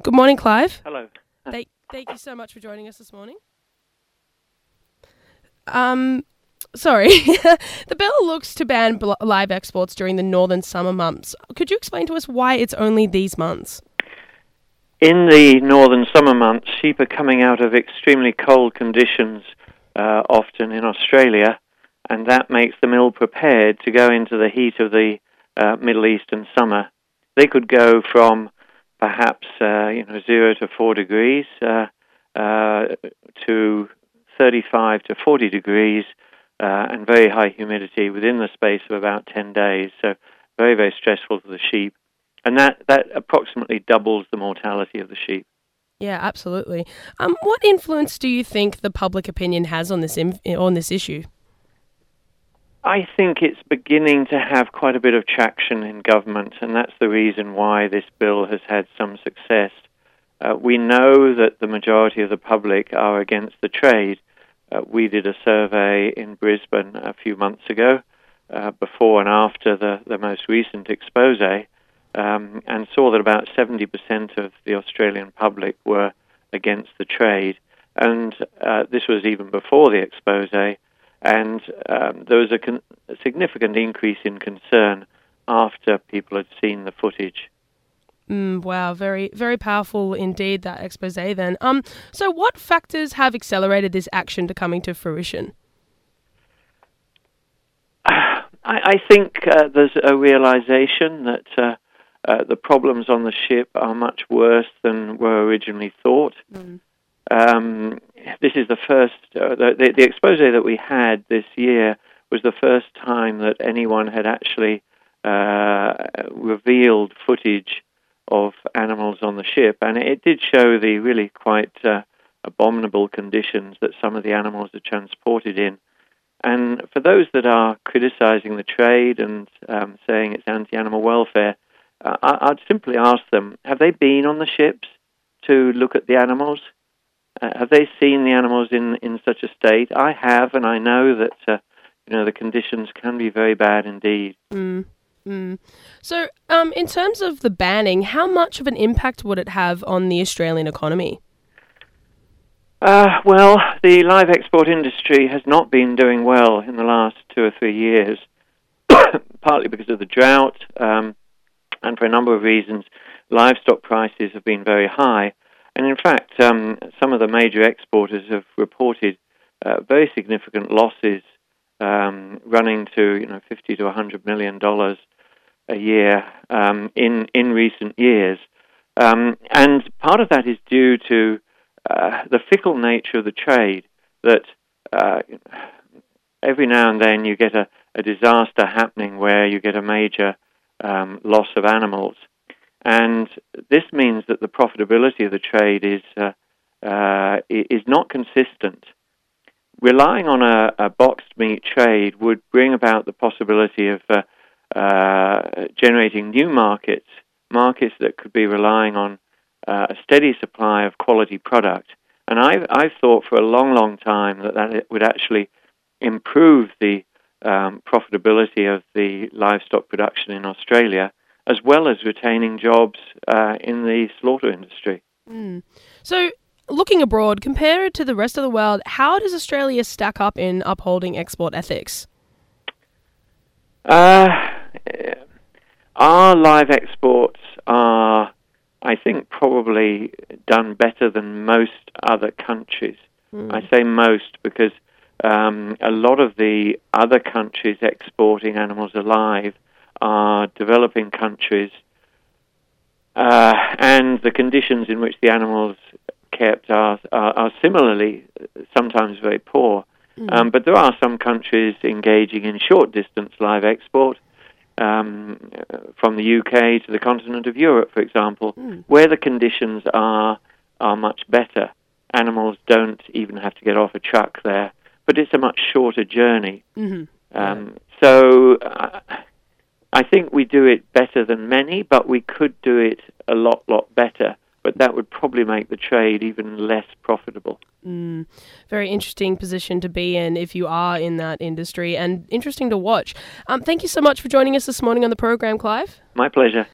Good morning, Clive. Hello. Thank you so much for joining us this morning. Sorry. The bill looks to ban live exports during the northern summer months. Could you explain to us why it's only these months? In the northern summer months, sheep are coming out of extremely cold conditions, often in Australia, and that makes them ill-prepared to go into the heat of the Middle Eastern summer. They could go from perhaps 0 to 4 degrees to 35 to 40 degrees and very high humidity within the space of about 10 days. So very, very stressful for the sheep. And that approximately doubles the mortality of the sheep. Yeah, absolutely. What influence do you think the public opinion has on this issue? I think it's beginning to have quite a bit of traction in government, and that's the reason why this bill has had some success. We know that the majority of the public are against the trade. We did a survey in Brisbane a few months ago, before and after the most recent expose, and saw that about 70% of the Australian public were against the trade. And this was even before the expose, and there was a significant increase in concern after people had seen the footage. Wow, very, very powerful indeed, that expose then. So what factors have accelerated this action to coming to fruition? I think there's a realization that the problems on the ship are much worse than were originally thought. This is the first, the expose that we had this year was the first time that anyone had actually revealed footage of animals on the ship, and it did show the really quite abominable conditions that some of the animals are transported in. And for those that are criticizing the trade and saying it's anti-animal welfare, I'd simply ask them, have they been on the ships to look at the animals? Have they seen the animals in such a state? I have, and I know that the conditions can be very bad indeed. So, in terms of the banning, how much of an impact would it have on the Australian economy? Well, the live export industry has not been doing well in the last 2 or 3 years, partly because of the drought, and for a number of reasons. Livestock prices have been very high. And in fact, some of the major exporters have reported very significant losses, running to $50 to $100 million a year in recent years. And part of that is due to the fickle nature of the trade, that every now and then you get a disaster happening where you get a major loss of animals. And this means that the profitability of the trade is not consistent. Relying on a boxed meat trade would bring about the possibility of generating new markets that could be relying on a steady supply of quality product. And I've thought for a long, long time that it would actually improve the profitability of the livestock production in Australia, as well as retaining jobs in the slaughter industry. So, looking abroad, compared to the rest of the world, how does Australia stack up in upholding export ethics? Our live exports are, I think, probably done better than most other countries. I say most because a lot of the other countries exporting animals alive are developing countries, and the conditions in which the animals kept are similarly sometimes very poor. But there are some countries engaging in short-distance live export, from the UK to the continent of Europe, for example, where the conditions are much better. Animals don't even have to get off a truck there, but it's a much shorter journey. So I think we do it better than many, but we could do it a lot better. But that would probably make the trade even less profitable. Very interesting position to be in if you are in that industry, and interesting to watch. Thank you so much for joining us this morning on the program, Clive. My pleasure.